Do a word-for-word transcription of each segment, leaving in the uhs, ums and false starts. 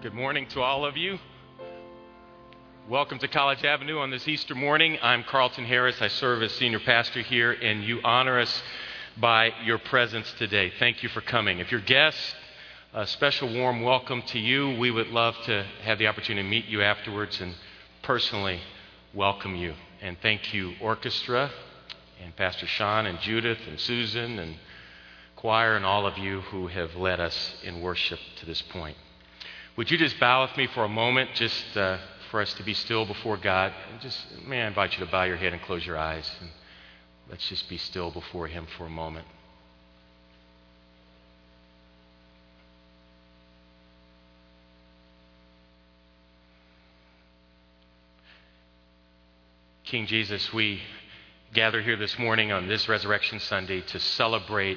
Good morning to all of you. Welcome to College Avenue on this Easter morning. I'm Carlton Harris. I serve as senior pastor here, and you honor us by your presence today. Thank you for coming. If you're guests, a special warm welcome to you. We would love to have the opportunity to meet you afterwards and personally welcome you. And thank you, orchestra, and Pastor Sean and Judith and Susan and choir and all of you who have led us in worship to this point. Would you just bow with me for a moment, just uh, for us to be still before God? And just, may I invite you to bow your head and close your eyes, and let's just be still before Him for a moment. King Jesus, we gather here this morning on this Resurrection Sunday to celebrate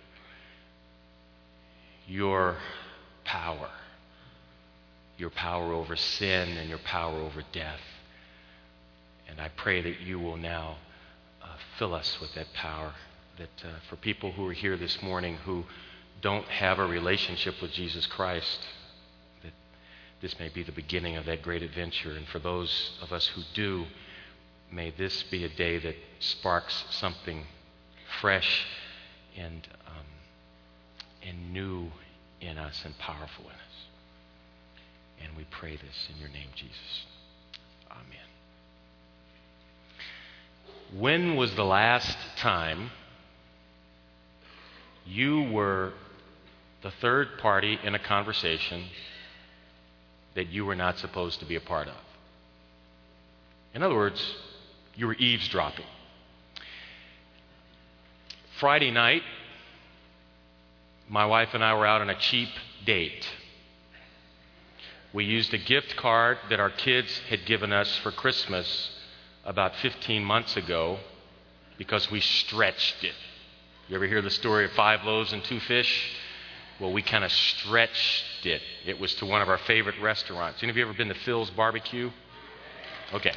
your power. Your power over sin and your power over death. And I pray that you will now uh, fill us with that power. That uh, for people who are here this morning who don't have a relationship with Jesus Christ, that this may be the beginning of that great adventure. And for those of us who do, may this be a day that sparks something fresh and, um, and new in us and powerful in us. And we pray this in your name, Jesus. Amen. When was the last time you were the third party in a conversation that you were not supposed to be a part of? In other words, you were eavesdropping. Friday night, my wife and I were out on a cheap date. We used a gift card that our kids had given us for Christmas about fifteen months ago because we stretched it. You ever hear the story of five loaves and two fish? Well, we kind of stretched it. It was to one of our favorite restaurants. Any of you ever been to Phil's Barbecue? Okay.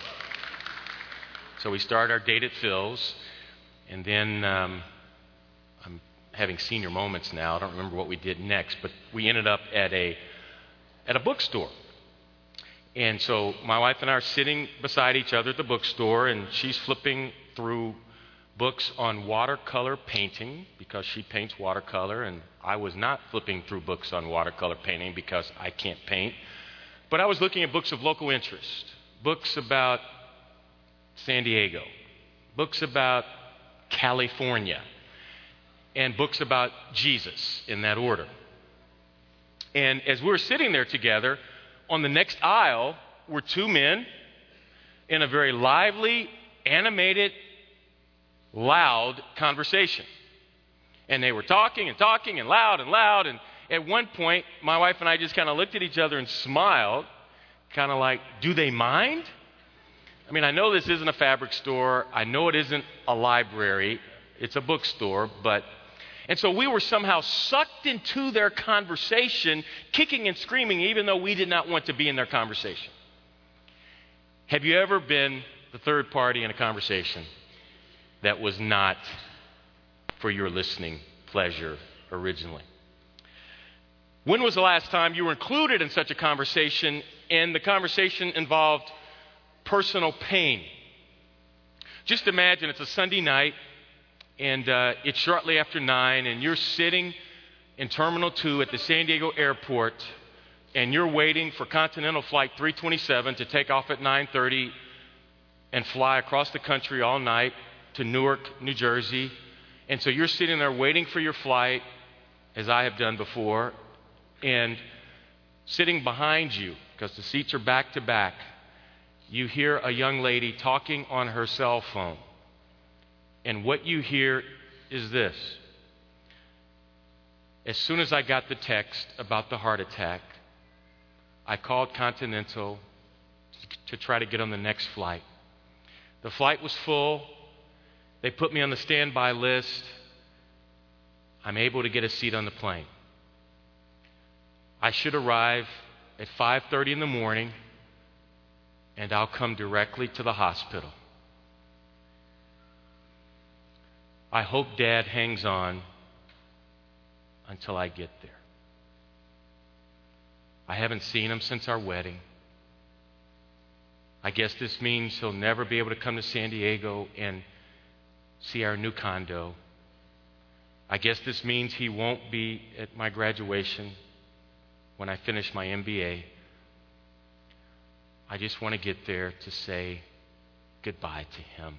So we started our date at Phil's, and then um, I'm having senior moments now. I don't remember what we did next, but we ended up at a at a bookstore. And so my wife and I are sitting beside each other at the bookstore, and she's flipping through books on watercolor painting because she paints watercolor, and I was not flipping through books on watercolor painting because I can't paint. But I was looking at books of local interest, books about San Diego, books about California, and books about Jesus in that order. And as we were sitting there together, on the next aisle were two men in a very lively, animated, loud conversation. And they were talking and talking and loud and loud. And at one point, my wife and I just kind of looked at each other and smiled, kind of like, do they mind? I mean, I know this isn't a fabric store. I know it isn't a library. It's a bookstore, but... And so we were somehow sucked into their conversation, kicking and screaming, even though we did not want to be in their conversation. Have you ever been the third party in a conversation that was not for your listening pleasure originally? When was the last time you were included in such a conversation and the conversation involved personal pain? Just imagine it's a Sunday night. And uh, it's shortly after nine, and you're sitting in Terminal two at the San Diego airport, and you're waiting for Continental Flight three twenty-seven to take off at nine thirty and fly across the country all night to Newark, New Jersey. And so you're sitting there waiting for your flight, as I have done before, and sitting behind you, because the seats are back to back, you hear a young lady talking on her cell phone. And what you hear is this. As soon as I got the text about the heart attack, I called Continental to try to get on the next flight. The flight was full. They put me on the standby list. I'm able to get a seat on the plane. I should arrive at five thirty in the morning, and I'll come directly to the hospital. I hope Dad hangs on until I get there. I haven't seen him since our wedding. I guess this means he'll never be able to come to San Diego and see our new condo. I guess this means he won't be at my graduation when I finish my M B A. I just want to get there to say goodbye to him.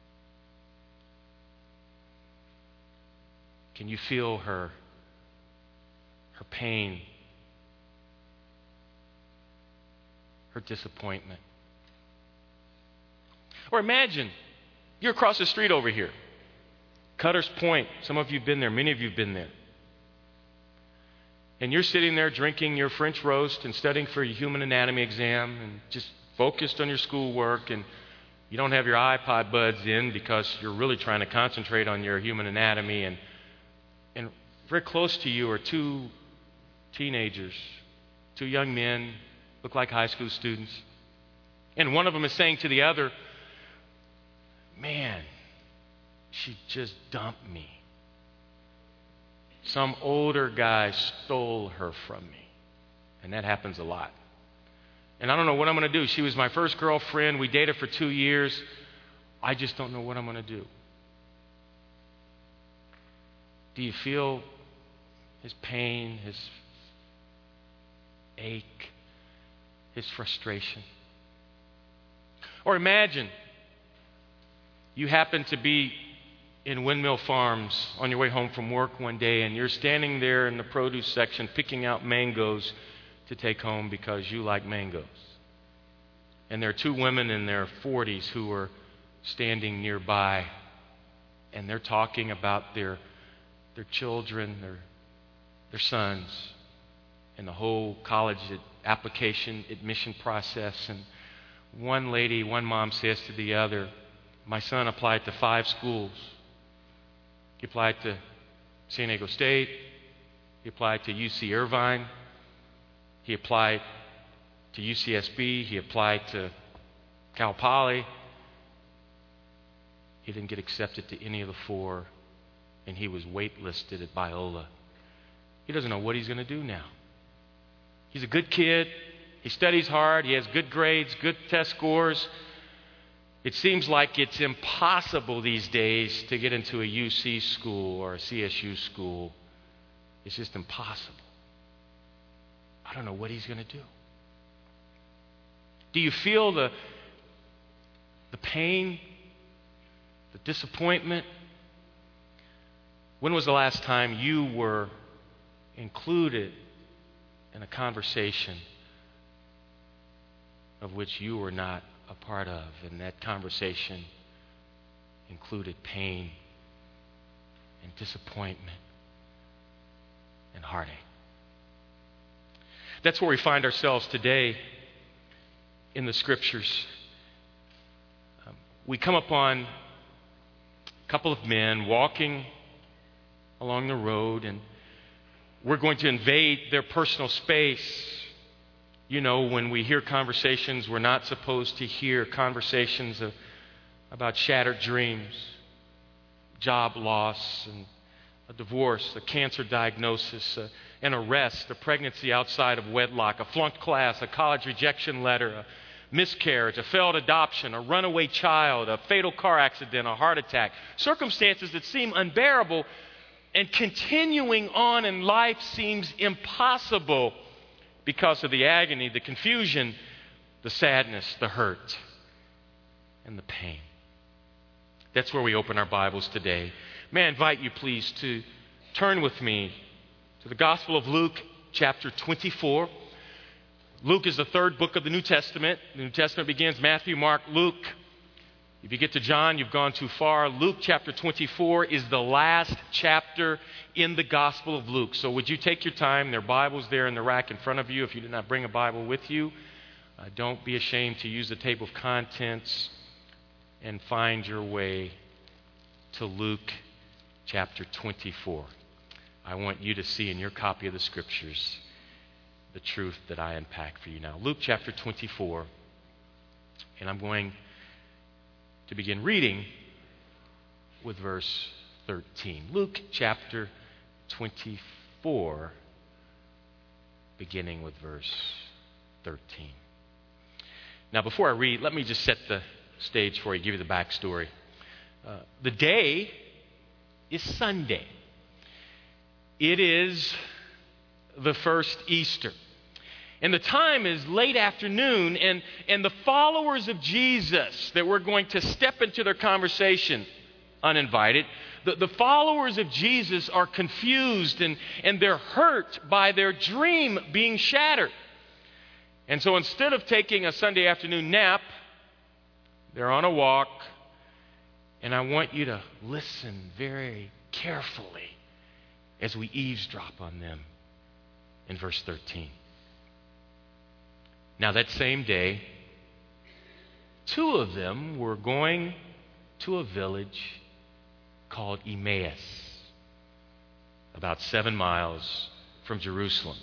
Can you feel her, her pain, her disappointment? Or imagine you're across the street over here. Cutter's Point. Some of you have been there. Many of you have been there. And you're sitting there drinking your French roast and studying for your human anatomy exam and just focused on your schoolwork, and you don't have your iPod buds in because you're really trying to concentrate on your human anatomy. And, and very close to you are two teenagers, two young men, look like high school students. And one of them is saying to the other, "Man, she just dumped me. Some older guy stole her from me." And that happens a lot. And I don't know what I'm going to do. She was my first girlfriend. We dated for two years. I just don't know what I'm going to do. Do you feel his pain, his ache, his frustration? Or imagine you happen to be in Windmill Farms on your way home from work one day, and you're standing there in the produce section picking out mangoes to take home because you like mangoes. And there are two women in their forties who are standing nearby, and they're talking about their their children, their their sons, and the whole college application admission process. And one lady, one mom says to the other, "My son applied to five schools. He applied to San Diego State. He applied to U C Irvine. He applied to U C S B. He applied to Cal Poly. He didn't get accepted to any of the four, and he was waitlisted at Biola. He doesn't know what he's going to do now. He's a good kid. He studies hard. He has good grades, good test scores. It seems like it's impossible these days to get into a U C school or a C S U school. It's just impossible. I don't know what he's going to do." Do you feel the, the pain, the disappointment? When was the last time you were included in a conversation of which you were not a part of, and that conversation included pain and disappointment and heartache? That's where we find ourselves today in the Scriptures. Um, we come upon a couple of men walking along the road, and we're going to invade their personal space. You know, when we hear conversations we're not supposed to hear, conversations of, about shattered dreams, job loss, and a divorce, a cancer diagnosis, a, an arrest, a pregnancy outside of wedlock, a flunked class, a college rejection letter, a miscarriage, a failed adoption, a runaway child, a fatal car accident, a heart attack. Circumstances that seem unbearable, and continuing on in life seems impossible because of the agony, the confusion, the sadness, the hurt, and the pain. That's where we open our Bibles today. May I invite you, please, to turn with me to the Gospel of Luke, chapter twenty-four. Luke is the third book of the New Testament. The New Testament begins Matthew, Mark, Luke. If you get to John, you've gone too far. Luke chapter twenty-four is the last chapter in the Gospel of Luke. So would you take your time? There are Bibles there in the rack in front of you. If you did not bring a Bible with you, uh, don't be ashamed to use the table of contents and find your way to Luke chapter twenty-four. I want you to see in your copy of the Scriptures the truth that I unpack for you now. Luke chapter twenty-four, and I'm going to begin reading with verse thirteen. Luke chapter twenty-four beginning with verse thirteen. Now, before I read, let me just set the stage for you, give you the backstory. Uh, the day is Sunday. It is the first Easter. And the time is late afternoon, and, and the followers of Jesus that we're going to step into their conversation uninvited, the, the followers of Jesus are confused and, and they're hurt by their dream being shattered. And so instead of taking a Sunday afternoon nap, they're on a walk, and I want you to listen very carefully as we eavesdrop on them in verse thirteen. Now that same day, two of them were going to a village called Emmaus, about seven miles from Jerusalem.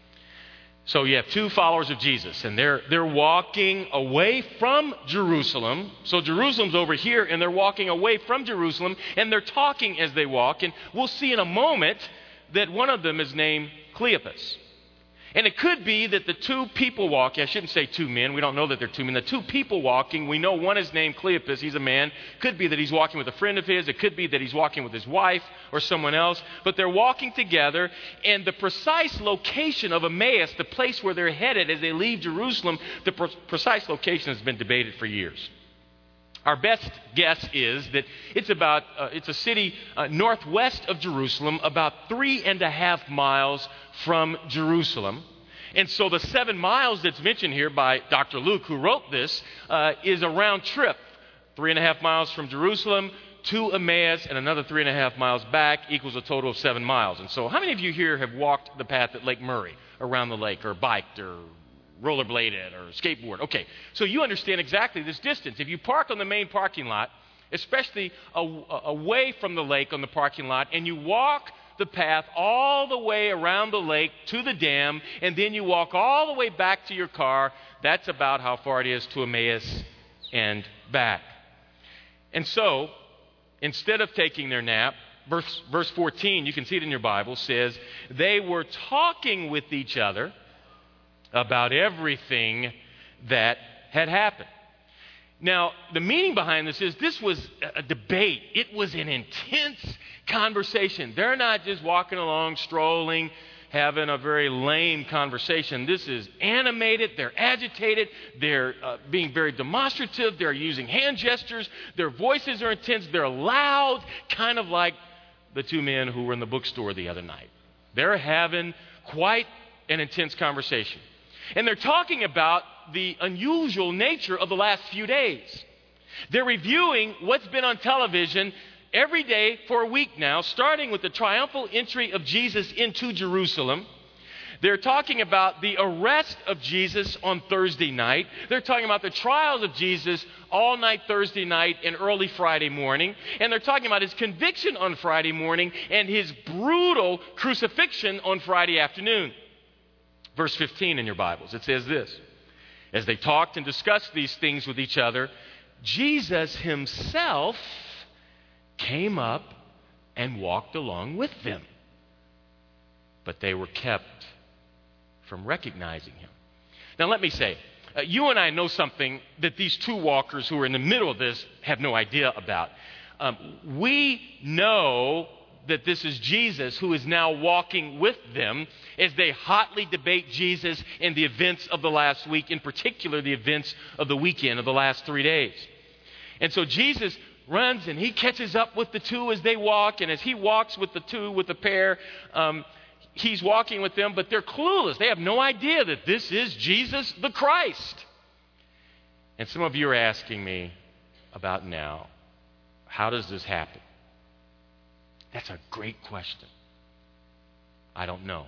So you have two followers of Jesus, and they're they're walking away from Jerusalem. So Jerusalem's over here, and they're walking away from Jerusalem, and they're talking as they walk. And we'll see in a moment that one of them is named Cleopas. And it could be that the two people walking, I shouldn't say two men, we don't know that they're two men. The two people walking, we know one is named Cleopas, he's a man. Could be that he's walking with a friend of his. It could be that he's walking with his wife or someone else. But they're walking together, and the precise location of Emmaus, the place where they're headed as they leave Jerusalem, the pre- precise location has been debated for years. Our best guess is that it's about, uh, it's a city uh, northwest of Jerusalem, about three and a half miles from Jerusalem. And so the seven miles that's mentioned here by Doctor Luke, who wrote this, uh, is a round trip. Three and a half miles from Jerusalem to Emmaus, and another three and a half miles back equals a total of seven miles. And so how many of you here have walked the path at Lake Murray, around the lake, or biked, or rollerbladed, or skateboard? Okay, so you understand exactly this distance. If you park on the main parking lot, especially a- away from the lake on the parking lot, and you walk the path all the way around the lake to the dam, and then you walk all the way back to your car, that's about how far it is to Emmaus and back. And so, instead of taking their nap, verse, verse fourteen, you can see it in your Bible, says, they were talking with each other about everything that had happened. Now, the meaning behind this is this was a debate. It was an intense conversation. They're not just walking along, strolling, having a very lame conversation. This is animated. They're agitated. They're uh, being very demonstrative. They're using hand gestures. Their voices are intense. They're loud, kind of like the two men who were in the bookstore the other night. They're having quite an intense conversation. And they're talking about the unusual nature of the last few days. They're reviewing what's been on television every day for a week now, starting with the triumphal entry of Jesus into Jerusalem. They're talking about the arrest of Jesus on Thursday night. They're talking about the trials of Jesus all night Thursday night and early Friday morning. And they're talking about his conviction on Friday morning and his brutal crucifixion on Friday afternoon. Verse fifteen in your Bibles, it says this: as they talked and discussed these things with each other, Jesus himself came up and walked along with them. But they were kept from recognizing him. Now let me say, uh, you and I know something that these two walkers who are in the middle of this have no idea about. Um, we know that this is Jesus who is now walking with them as they hotly debate Jesus and the events of the last week, in particular the events of the weekend of the last three days. And so Jesus runs and he catches up with the two as they walk, and as he walks with the two, with the pair, um, he's walking with them, but they're clueless. They have no idea that this is Jesus the Christ. And some of you are asking me about now, how does this happen? That's a great question. I don't know.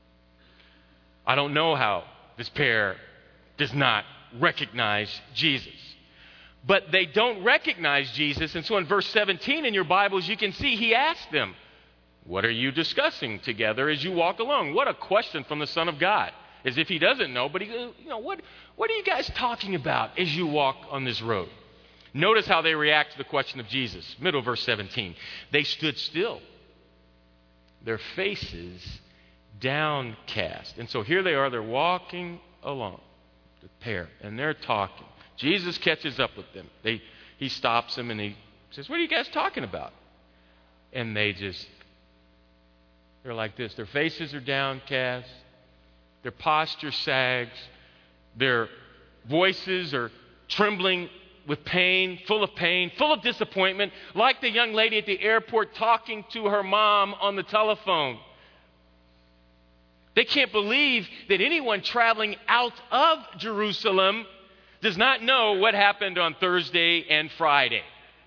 I don't know how this pair does not recognize Jesus. But they don't recognize Jesus, and so in verse seventeen in your Bibles, you can see he asked them, what are you discussing together as you walk along? What a question from the Son of God. As if he doesn't know, but he goes, you know, what, what are you guys talking about as you walk on this road? Notice how they react to the question of Jesus. Middle of verse seventeen. They stood still, their faces downcast. And so here they are, they're walking along, the pair, and they're talking. Jesus catches up with them. They, he stops them and he says, "What are you guys talking about?" And they just, they're like this. Their faces are downcast. Their posture sags. Their voices are trembling with pain, full of pain, full of disappointment, like the young lady at the airport talking to her mom on the telephone. They can't believe that anyone traveling out of Jerusalem does not know what happened on Thursday and Friday.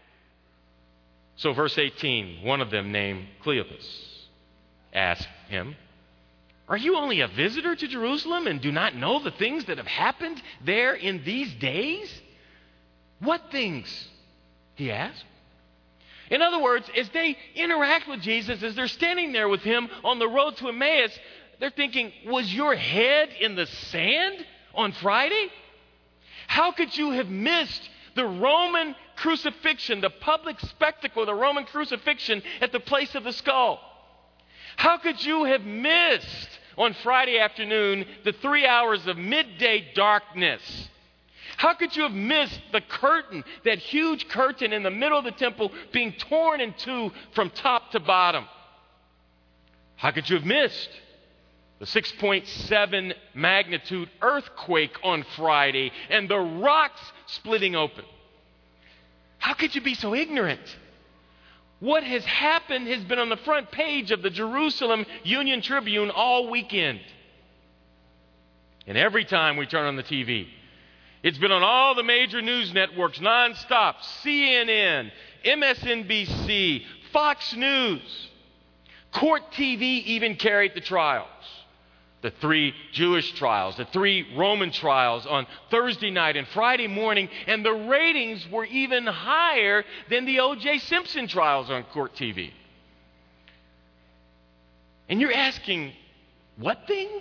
So verse eighteen, one of them named Cleopas asked him, "Are you only a visitor to Jerusalem and do not know the things that have happened there in these days?" "What things?" he asked. In other words, as they interact with Jesus, as they're standing there with him on the road to Emmaus, they're thinking, was your head in the sand on Friday? How could you have missed the Roman crucifixion, the public spectacle of the Roman crucifixion at the place of the skull? How could you have missed on Friday afternoon the three hours of midday darkness? How could you have missed the curtain, that huge curtain in the middle of the temple being torn in two from top to bottom? How could you have missed the six point seven magnitude earthquake on Friday and the rocks splitting open? How could you be so ignorant? What has happened has been on the front page of the Jerusalem Union Tribune all weekend. And every time we turn on the T V, it's been on all the major news networks nonstop. C N N, M S N B C, Fox News. Court T V even carried the trials. The three Jewish trials, the three Roman trials on Thursday night and Friday morning, and the ratings were even higher than the O J Simpson trials on Court T V. And you're asking, what things?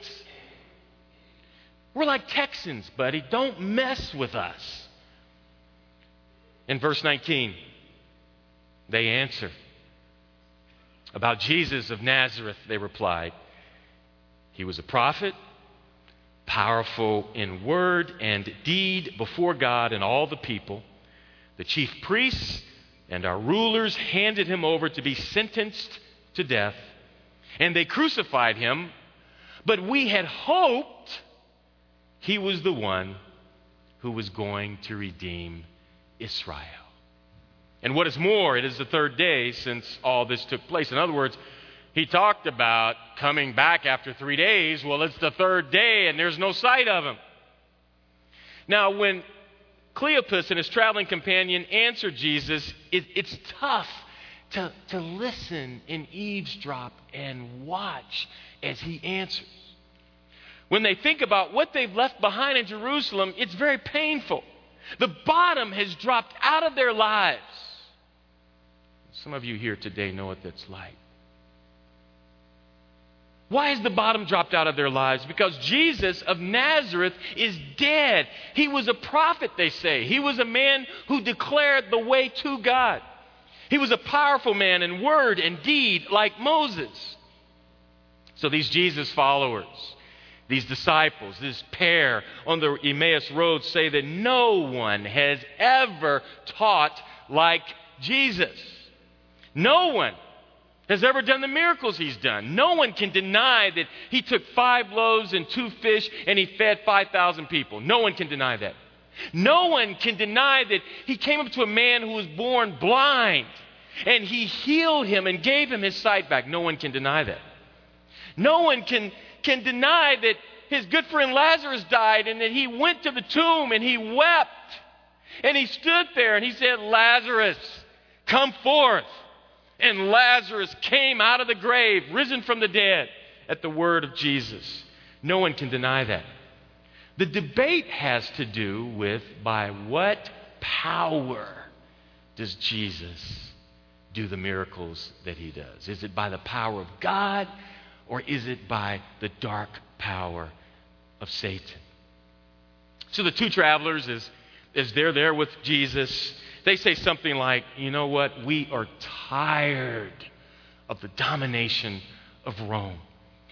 We're like Texans, buddy. Don't mess with us. In verse nineteen, they answer. About Jesus of Nazareth, they replied, "He was a prophet, powerful in word and deed before God and all the people. The chief priests and our rulers handed him over to be sentenced to death, and they crucified him. But we had hoped he was the one who was going to redeem Israel. And what is more, it is the third day since all this took place." In other words, he talked about coming back after three days. Well, it's the third day and there's no sight of him. Now, when Cleopas and his traveling companion answered Jesus, it, it's tough to, to listen and eavesdrop and watch as he answers. When they think about what they've left behind in Jerusalem, it's very painful. The bottom has dropped out of their lives. Some of you here today know what that's like. Why has the bottom dropped out of their lives? Because Jesus of Nazareth is dead. He was a prophet, they say. He was a man who declared the way to God. He was a powerful man in word and deed like Moses. So these Jesus followers, these disciples, this pair on the Emmaus road say that no one has ever taught like Jesus. No one has ever done the miracles he's done. No one can deny that he took five loaves and two fish and he fed five thousand people. No one can deny that. No one can deny that he came up to a man who was born blind and he healed him and gave him his sight back. No one can deny that. No one can, can deny that his good friend Lazarus died and that he went to the tomb and he wept. And he stood there and he said, "Lazarus, come forth." And Lazarus came out of the grave, risen from the dead at the word of Jesus. No one can deny that. The debate has to do with by what power does Jesus do the miracles that he does? Is it by the power of God or is it by the dark power of Satan? So the two travelers, as, as they're there with Jesus, they say something like, "You know what? We are tired of the domination of Rome.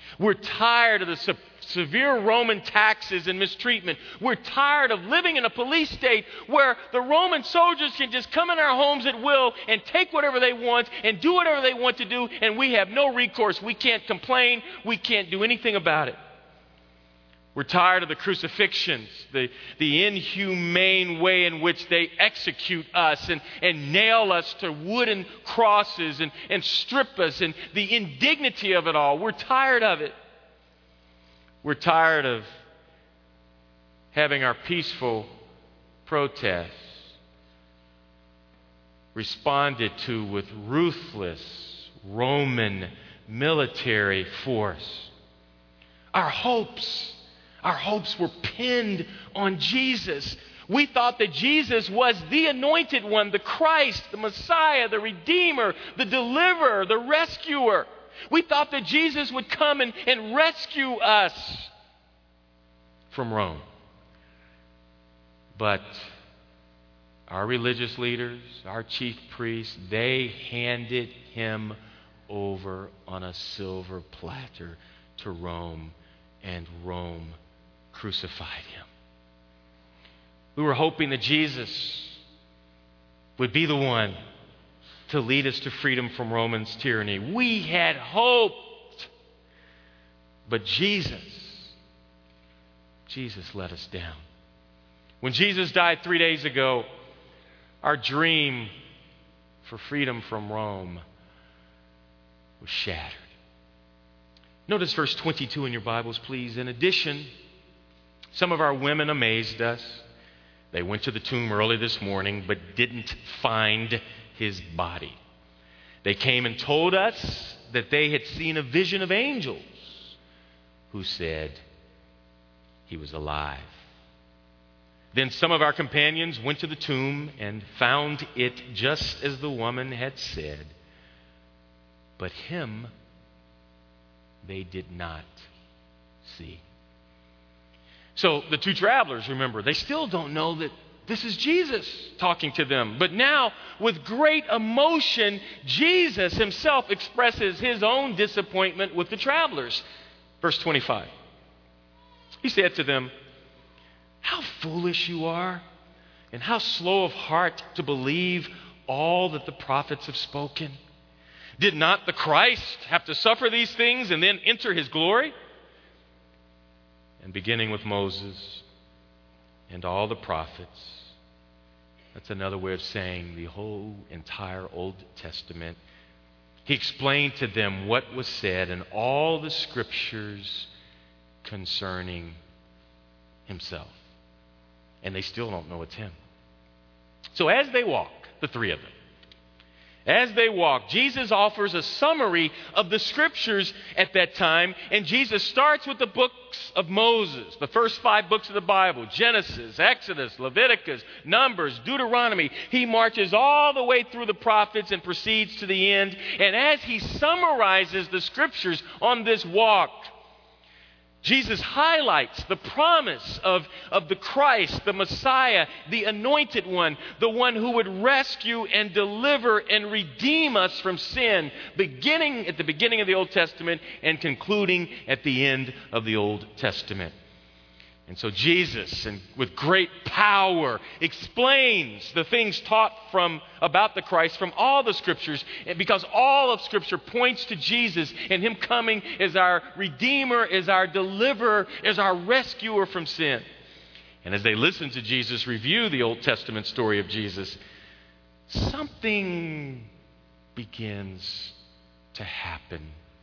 We're tired of the se- severe Roman taxes and mistreatment. We're tired of living in a police state where the Roman soldiers can just come in our homes at will and take whatever they want and do whatever they want to do, and we have no recourse. We can't complain. We can't do anything about it. We're tired of the crucifixions, the, the inhumane way in which they execute us and, and nail us to wooden crosses and, and strip us, and the indignity of it all. We're tired of it. We're tired of having our peaceful protests responded to with ruthless Roman military force. Our hopes Our hopes were pinned on Jesus. We thought that Jesus was the anointed one, the Christ, the Messiah, the Redeemer, the Deliverer, the Rescuer. We thought that Jesus would come and, and rescue us from Rome. But our religious leaders, our chief priests, they handed him over on a silver platter to Rome, and Rome crucified him. We were hoping that Jesus would be the one to lead us to freedom from Roman's tyranny. We had hoped, but Jesus, Jesus let us down. When Jesus died three days ago, our dream for freedom from Rome was shattered. Notice verse twenty-two in your Bibles, please. In addition, some of our women amazed us. They went to the tomb early this morning but didn't find his body. They came and told us that they had seen a vision of angels who said he was alive. Then some of our companions went to the tomb and found it just as the woman had said, but him they did not see. So the two travelers, remember, they still don't know that this is Jesus talking to them. But now, with great emotion, Jesus himself expresses his own disappointment with the travelers. Verse twenty-five. He said to them, "How foolish you are, and how slow of heart to believe all that the prophets have spoken. Did not the Christ have to suffer these things and then enter his glory?" And beginning with Moses and all the prophets, that's another way of saying the whole entire Old Testament, he explained to them what was said in all the scriptures concerning himself. And they still don't know it's him. So as they walk, the three of them, as they walk, Jesus offers a summary of the scriptures at that time. And Jesus starts with the books of Moses, the first five books of the Bible, Genesis, Exodus, Leviticus, Numbers, Deuteronomy. He marches all the way through the prophets and proceeds to the end. And as he summarizes the scriptures on this walk, Jesus highlights the promise of, of the Christ, the Messiah, the anointed one, the one who would rescue and deliver and redeem us from sin, beginning at the beginning of the Old Testament and concluding at the end of the Old Testament. And so Jesus, and with great power, explains the things taught from about the Christ from all the scriptures, because all of Scripture points to Jesus and him coming as our Redeemer, as our Deliverer, as our Rescuer from sin. And as they listen to Jesus review the Old Testament story of Jesus, something begins to happen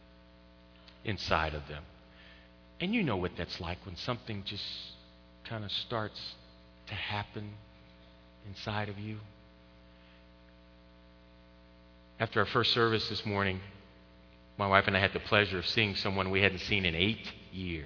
inside of them. And you know what that's like when something just kind of starts to happen inside of you. After our first service this morning, my wife and I had the pleasure of seeing someone we hadn't seen in eight years.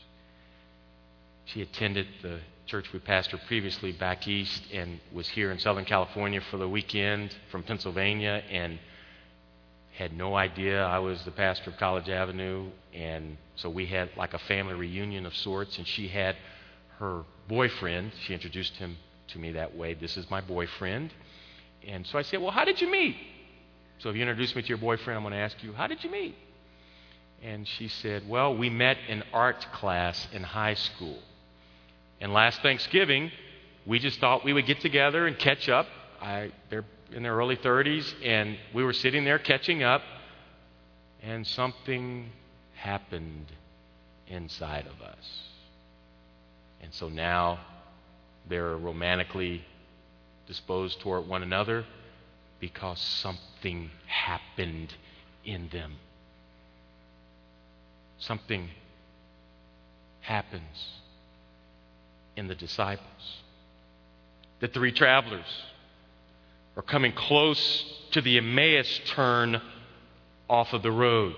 She attended the church we pastored previously back east and was here in Southern California for the weekend from Pennsylvania, and had no idea I was the pastor of College Avenue. And so we had like a family reunion of sorts, and she had her boyfriend. She introduced him to me that way. "This is my boyfriend." And so I said, "Well, how did you meet?" So if you introduce me to your boyfriend, I'm going to ask you, how did you meet? And she said, well, we met in art class in high school. And last Thanksgiving, we just thought we would get together and catch up. I, they're in their early thirties, and we were sitting there catching up, and something happened inside of us. And so now they're romantically disposed toward one another because something happened in them. Something happens in the disciples. The three travelers are coming close to the Emmaus turn off of the road.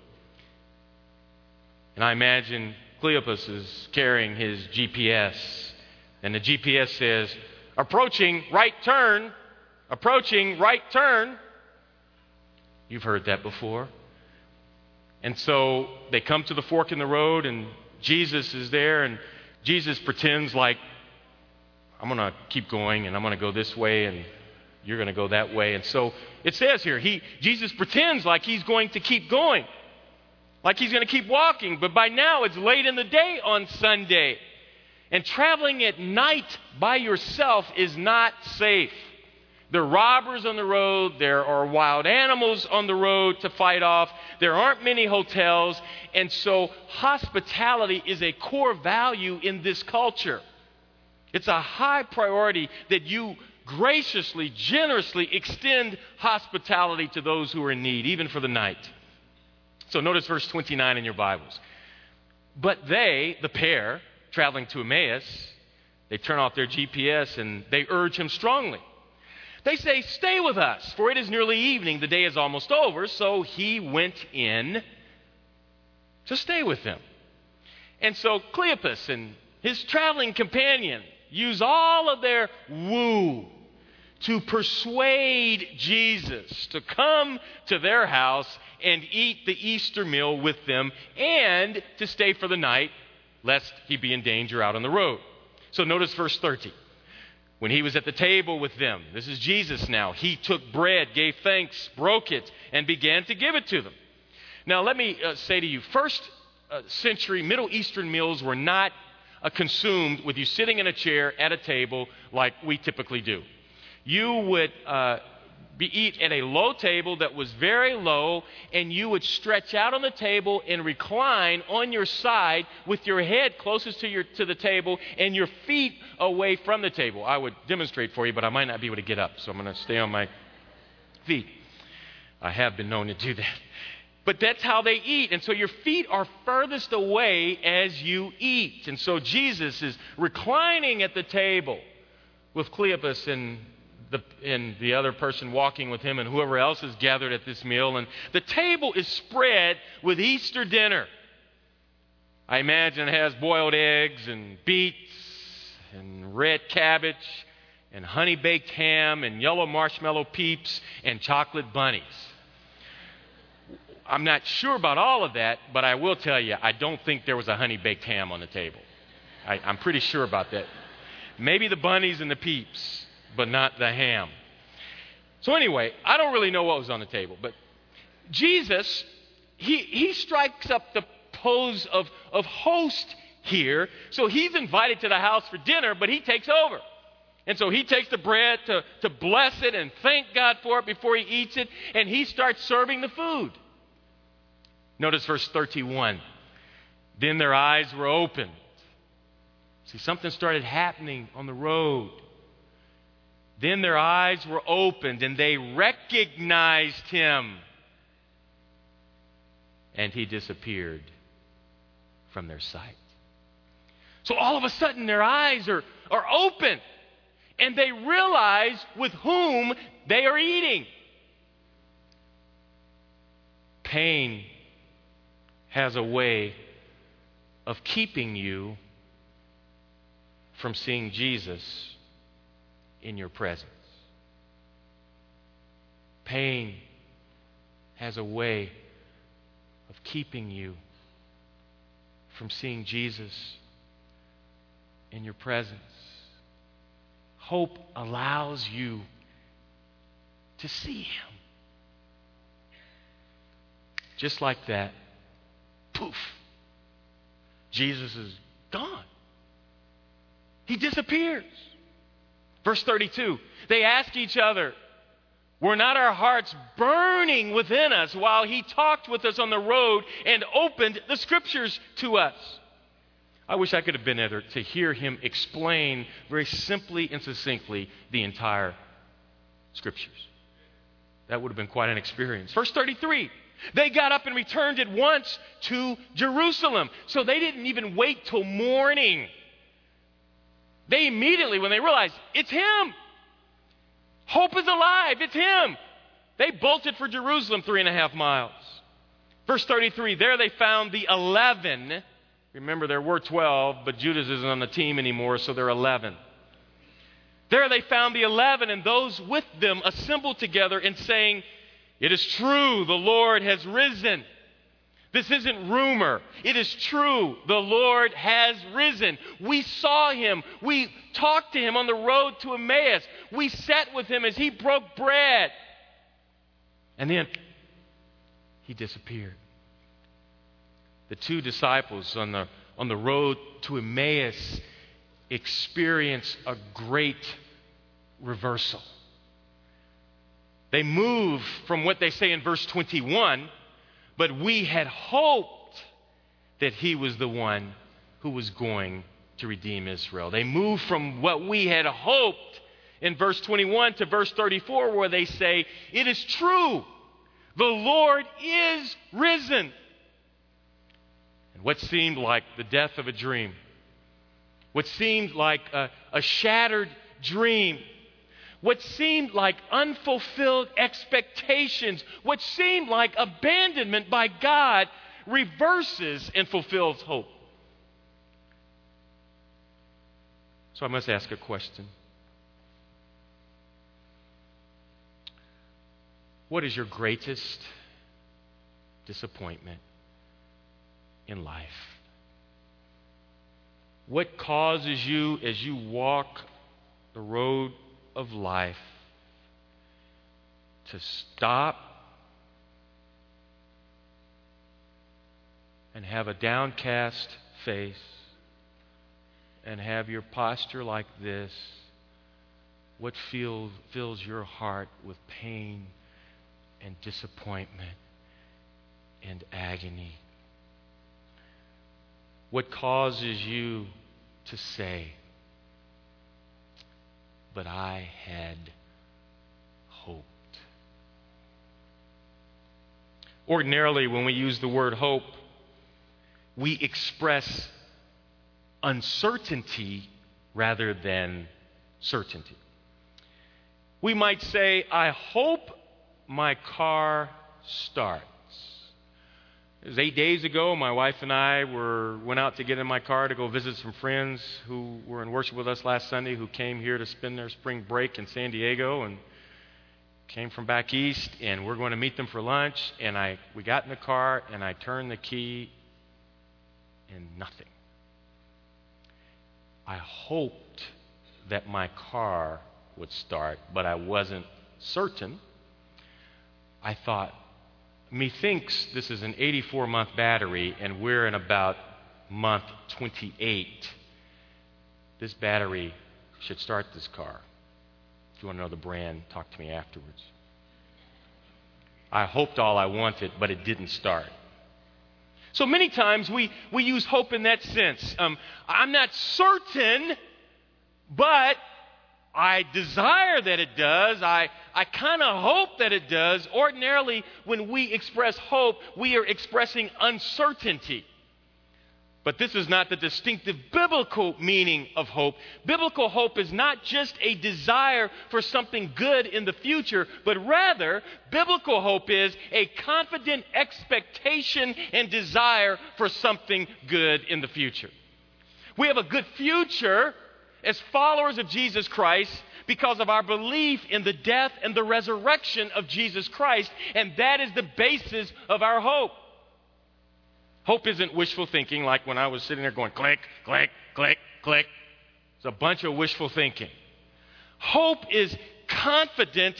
And I imagine Cleopas is carrying his G P S, and the G P S says, approaching right turn, approaching right turn. You've heard that before. And so they come to the fork in the road, and Jesus is there, and Jesus pretends like, I'm going to keep going, and I'm going to go this way, and you're going to go that way. And so it says here, he Jesus pretends like he's going to keep going, like he's going to keep walking. But by now, it's late in the day on Sunday. And traveling at night by yourself is not safe. There are robbers on the road. There are wild animals on the road to fight off. There aren't many hotels. And so hospitality is a core value in this culture. It's a high priority that you graciously, generously extend hospitality to those who are in need, even for the night. So notice verse twenty-nine in your Bibles. But they, the pair, traveling to Emmaus, they turn off their G P S and they urge him strongly. They say, stay with us, for it is nearly evening. The day is almost over. So he went in to stay with them. And so Cleopas and his traveling companion use all of their woo to persuade Jesus to come to their house and eat the Easter meal with them and to stay for the night, lest he be in danger out on the road. So notice verse thirty. When he was at the table with them, this is Jesus now, he took bread, gave thanks, broke it, and began to give it to them. Now let me uh, say to you, first uh, century Middle Eastern meals were not uh, consumed with you sitting in a chair at a table like we typically do. You would uh, be eat at a low table that was very low, and you would stretch out on the table and recline on your side with your head closest to your to the table and your feet away from the table. I would demonstrate for you, but I might not be able to get up, so I'm going to stay on my feet. I have been known to do that. But that's how they eat. And so your feet are furthest away as you eat. And so Jesus is reclining at the table with Cleopas and The, and the other person walking with him and whoever else is gathered at this meal. And the table is spread with Easter dinner. I imagine it has boiled eggs and beets and red cabbage and honey-baked ham and yellow marshmallow peeps and chocolate bunnies. I'm not sure about all of that, but I will tell you, I don't think there was a honey-baked ham on the table. I, I'm pretty sure about that. Maybe the bunnies and the peeps, but not the ham. So anyway, I don't really know what was on the table, but Jesus, he, he strikes up the pose of, of host here. So he's invited to the house for dinner, but he takes over. And so he takes the bread to, to bless it and thank God for it before he eats it, and he starts serving the food. Notice verse thirty-one. Then their eyes were opened. See, something started happening on the road. Then their eyes were opened and they recognized him. And he disappeared from their sight. So all of a sudden their eyes are, are open and they realize with whom they are eating. Pain has a way of keeping you from seeing Jesus in your presence. Pain has a way of keeping you from seeing Jesus in your presence. Hope allows you to see him. Just like that, poof, Jesus is gone. He disappears. Verse thirty-two, they ask each other, were not our hearts burning within us while he talked with us on the road and opened the scriptures to us? I wish I could have been there to hear him explain very simply and succinctly the entire scriptures. That would have been quite an experience. Verse thirty-three, they got up and returned at once to Jerusalem. So they didn't even wait till morning. They immediately, when they realized, it's him. Hope is alive. It's him. They bolted for Jerusalem three and a half miles. Verse thirty-three, there they found the eleven. Remember, there were twelve, but Judas isn't on the team anymore, so there are eleven. There they found the eleven and those with them assembled together and saying, it is true, the Lord has risen. This isn't rumor. It is true. The Lord has risen. We saw him. We talked to him on the road to Emmaus. We sat with him as he broke bread. And then he disappeared. The two disciples on the, on the road to Emmaus experience a great reversal. They move from what they say in verse twenty-one, but we had hoped that he was the one who was going to redeem Israel. They move from what we had hoped in verse twenty-one to verse thirty-four, where they say, it is true, the Lord is risen. And what seemed like the death of a dream, what seemed like a, a shattered dream, what seemed like unfulfilled expectations, what seemed like abandonment by God, reverses and fulfills hope. So I must ask a question. What is your greatest disappointment in life? What causes you, as you walk the road of life, to stop and have a downcast face and have your posture like this? What feel, fills your heart with pain and disappointment and agony? What causes you to say, but I had hoped? Ordinarily, when we use the word hope, we express uncertainty rather than certainty. We might say, I hope my car starts. It was eight days ago. My wife and I were went out to get in my car to go visit some friends who were in worship with us last Sunday, who came here to spend their spring break in San Diego and came from back east, and we're going to meet them for lunch. And I we got in the car, and I turned the key, and nothing. I hoped that my car would start, but I wasn't certain. I thought, methinks this is an eighty-four month battery, and we're in about month twenty-eight. This battery should start this car. If you want to know the brand, talk to me afterwards. I hoped all I wanted, but it didn't start. So many times we, we use hope in that sense. Um, I'm not certain, but I desire that it does. I, I kind of hope that it does. Ordinarily, when we express hope, we are expressing uncertainty. But this is not the distinctive biblical meaning of hope. Biblical hope is not just a desire for something good in the future, but rather, biblical hope is a confident expectation and desire for something good in the future. We have a good future as followers of Jesus Christ because of our belief in the death and the resurrection of Jesus Christ, and that is the basis of our hope. Hope isn't wishful thinking like when I was sitting there going click, click, click, click. It's a bunch of wishful thinking. Hope is confident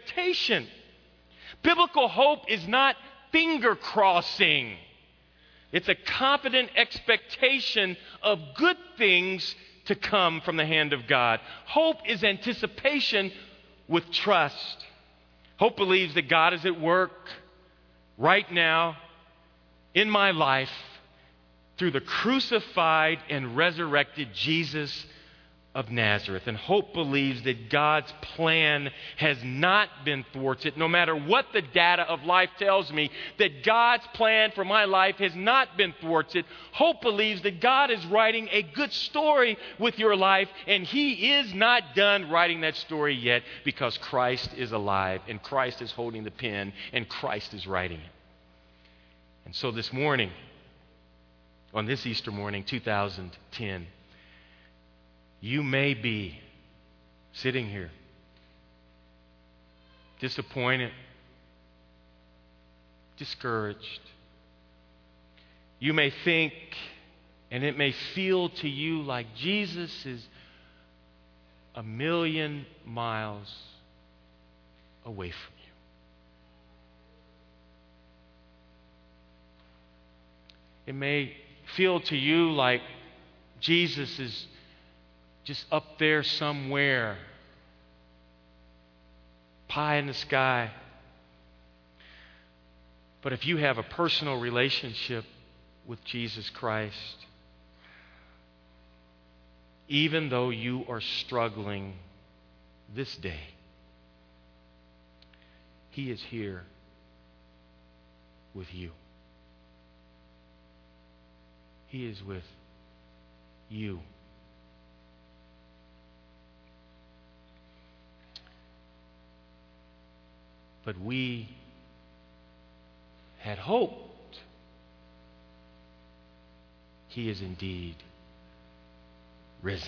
expectation. Biblical hope is not finger crossing. It's a confident expectation of good things to come from the hand of God. Hope is anticipation with trust. Hope believes that God is at work right now in my life through the crucified and resurrected Jesus of Nazareth. And hope believes that God's plan has not been thwarted, no matter what the data of life tells me, that God's plan for my life has not been thwarted. Hope believes that God is writing a good story with your life, and He is not done writing that story yet, because Christ is alive, and Christ is holding the pen, and Christ is writing it. And so this morning, on this Easter morning, two thousand ten, you may be sitting here disappointed, discouraged. You may think, and it may feel to you like Jesus is a million miles away from you. It may feel to you like Jesus is just up there somewhere, pie in the sky. But if you have a personal relationship with Jesus Christ, even though you are struggling this day, He is here with you. He is with you. But we had hoped. He is indeed risen.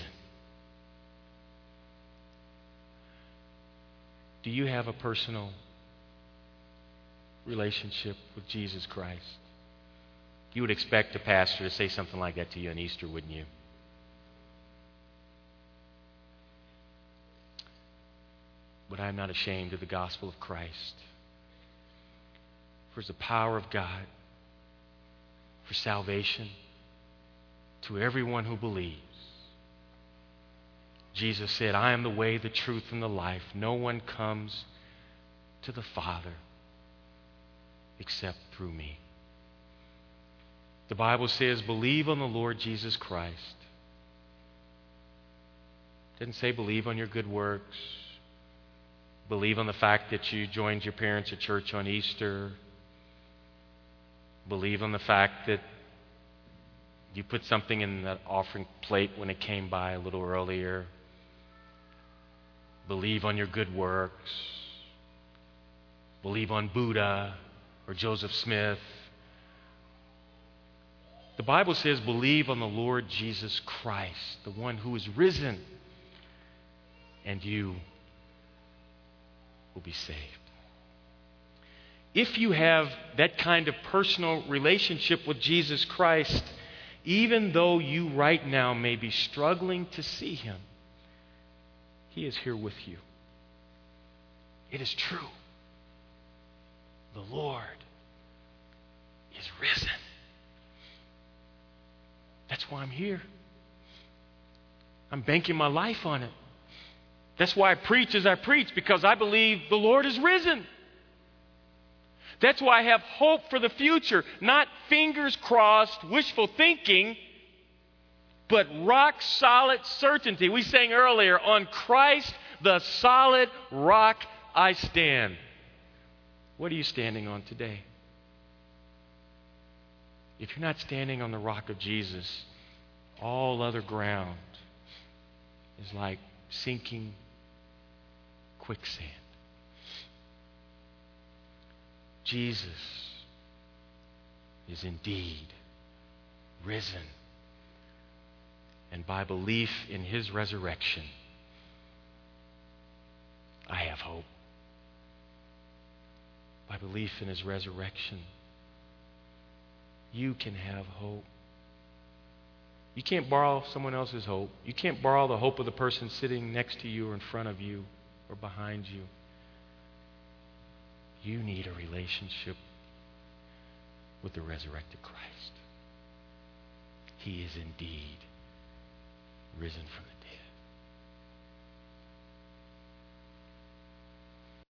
Do you have a personal relationship with Jesus Christ? You would expect a pastor to say something like that to you on Easter, wouldn't you? But I am not ashamed of the gospel of Christ. For it's the power of God for salvation to everyone who believes. Jesus said, I am the way, the truth, and the life. No one comes to the Father except through me. The Bible says, believe on the Lord Jesus Christ. It didn't say believe on your good works. Believe on the fact that you joined your parents at church on Easter. Believe on the fact that you put something in that offering plate when it came by a little earlier. Believe on your good works. Believe on Buddha or Joseph Smith. The Bible says believe on the Lord Jesus Christ, the one who is risen, and you will be saved. If you have that kind of personal relationship with Jesus Christ, even though you right now may be struggling to see Him, He is here with you. It is true. The Lord is risen. That's why I'm here. I'm banking my life on it. That's why I preach as I preach, because I believe the Lord is risen. That's why I have hope for the future, not fingers crossed, wishful thinking, but rock solid certainty. We sang earlier, on Christ, the solid rock I stand. What are you standing on today? If you're not standing on the rock of Jesus, all other ground is like sinking quicksand. Jesus is indeed risen. And by belief in His resurrection, I have hope. By belief in His resurrection, you can have hope. You can't borrow someone else's hope. You can't borrow the hope of the person sitting next to you or in front of you or behind you. You need a relationship with the resurrected Christ. he is indeed risen from the dead.